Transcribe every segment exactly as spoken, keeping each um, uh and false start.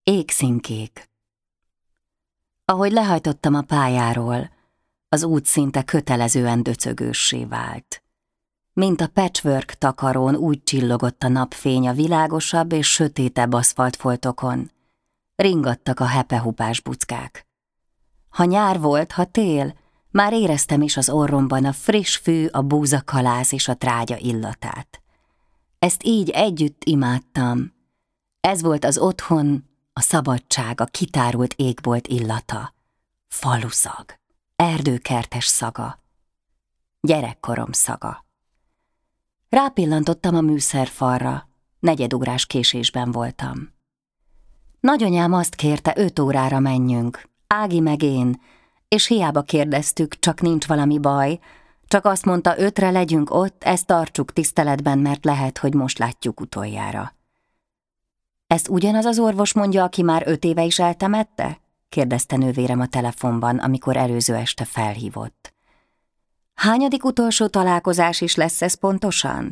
Égszínkék. Ahogy lehajtottam a pályáról, az út szinte kötelezően döcögőssé vált. Mint a patchwork takarón úgy csillogott a napfény a világosabb és sötétebb aszfaltfoltokon. Ringattak a hepehupás buckák. Ha nyár volt, ha tél, már éreztem is az orromban a friss fű, a búzakalász és a trágya illatát. Ezt így együtt imádtam. Ez volt az otthon, a szabadság, a kitárult égbolt illata. Faluszag, erdőkertes szaga, gyerekkorom szaga. Rápillantottam a műszerfalra, negyedugrás késésben voltam. Nagyanyám azt kérte, öt órára menjünk, Ági meg én, és hiába kérdeztük, csak nincs valami baj, csak azt mondta, ötre legyünk ott, ezt tartsuk tiszteletben, mert lehet, hogy most látjuk utoljára. Ezt ugyanaz az orvos mondja, aki már öt éve is eltemette? Kérdezte nővérem a telefonban, amikor előző este felhívott. Hányadik utolsó találkozás is lesz ez pontosan?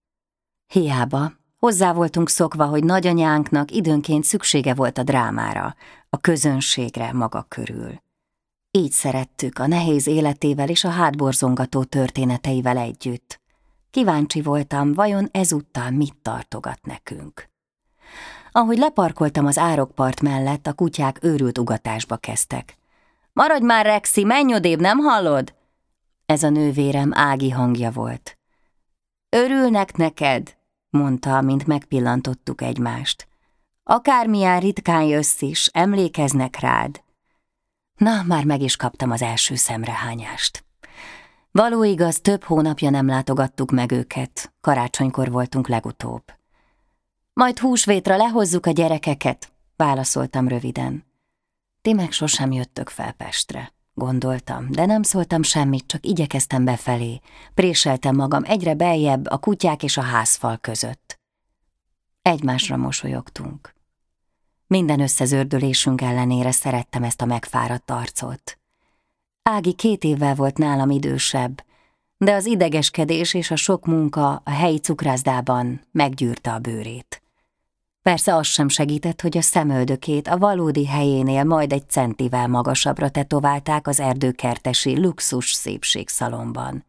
Hiába, hozzá voltunk szokva, hogy nagyanyánknak időnként szüksége volt a drámára, a közönségre maga körül. Így szerettük a nehéz életével és a hátborzongató történeteivel együtt. Kíváncsi voltam, vajon ezúttal mit tartogat nekünk. Ahogy leparkoltam az árokpart mellett, a kutyák őrült ugatásba kezdtek. Maradj már, Rexi, menj odébb, nem hallod? Ez a nővérem Ági hangja volt. Örülnek neked, mondta, mint megpillantottuk egymást. Akármilyen ritkán jössz is, emlékeznek rád. Na, már meg is kaptam az első szemrehányást. Való igaz, több hónapja nem látogattuk meg őket, karácsonykor voltunk legutóbb. Majd húsvétra lehozzuk a gyerekeket, válaszoltam röviden. Ti meg sosem jöttök fel Pestre, gondoltam, de nem szóltam semmit, csak igyekeztem befelé, préseltem magam egyre beljebb a kutyák és a házfal között. Egymásra mosolyogtunk. Minden összezördülésünk ellenére szerettem ezt a megfáradt arcot. Ági két évvel volt nálam idősebb, de az idegeskedés és a sok munka a helyi cukrászdában meggyűrte a bőrét. Persze az sem segített, hogy a szemöldökét a valódi helyénél majd egy centivel magasabbra tetoválták az erdőkertesi luxus szépségszalonban.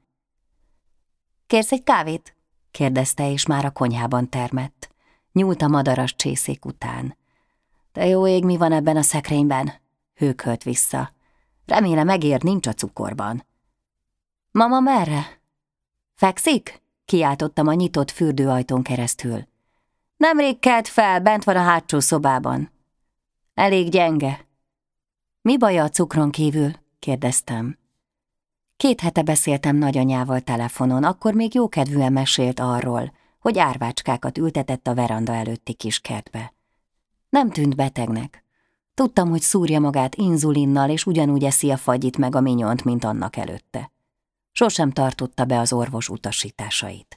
Kérsz egy kávét? Kérdezte, és már a konyhában termett. Nyúlt a madaras csészék után. De jó ég, mi van ebben a szekrényben? Hőkölt vissza. Remélem megér, nincs a cukorban. Mama merre? Fekszik? Kiáltottam a nyitott fürdőajtón keresztül. Nemrég kelt fel, bent van a hátsó szobában. Elég gyenge. Mi baja a cukron kívül? Kérdeztem. Két hete beszéltem nagyanyával telefonon, akkor még jókedvűen mesélt arról, hogy árvácskákat ültetett a veranda előtti kiskertbe. Nem tűnt betegnek. Tudtam, hogy szúrja magát inzulinnal, és ugyanúgy eszi a fagyit meg a minyont, mint annak előtte. Sosem tartotta be az orvos utasításait.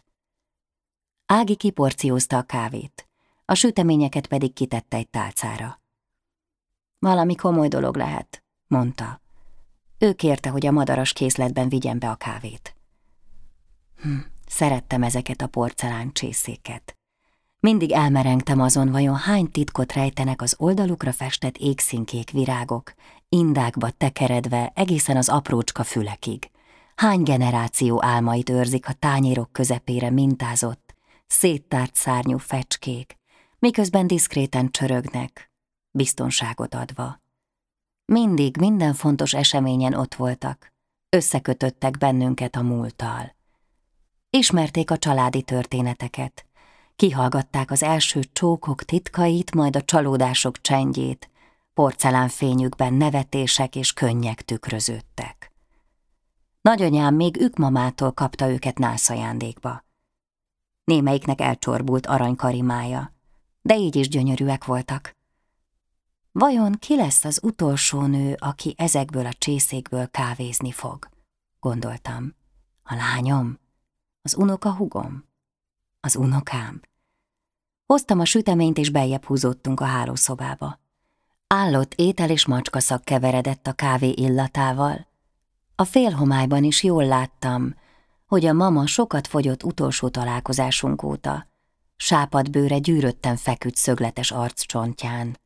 Ági kiporciózta a kávét, a süteményeket pedig kitette egy tálcára. Valami komoly dolog lehet, mondta. Ő kérte, hogy a madaras készletben vigyem be a kávét. Hm, szerettem ezeket a porcelán csészéket. Mindig elmerengtem azon, vajon hány titkot rejtenek az oldalukra festett égszínkék virágok, indákba tekeredve egészen az aprócska fülekig. Hány generáció álmait őrzik a tányérok közepére mintázott, széttárt szárnyú fecskék, miközben diszkréten csörögnek, biztonságot adva. Mindig, minden fontos eseményen ott voltak, összekötöttek bennünket a múlttal. Ismerték a családi történeteket, kihallgatták az első csókok titkait, majd a csalódások csendjét, porcelánfényükben nevetések és könnyek tükröződtek. Nagyanyám még ükmamától kapta őket nászajándékba. Némelyiknek elcsorbult aranykarimája, de így is gyönyörűek voltak. Vajon ki lesz az utolsó nő, aki ezekből a csészékből kávézni fog? Gondoltam. A lányom? Az unokahúgom? Az unokám? Hoztam a süteményt, és beljebb húzódtunk a hálószobába. Állott étel és macskaszag keveredett a kávé illatával. A félhomályban is jól láttam, hogy a mama sokat fogyott utolsó találkozásunk óta. Sápadbőre gyűrötten feküdt szögletes arccsontján.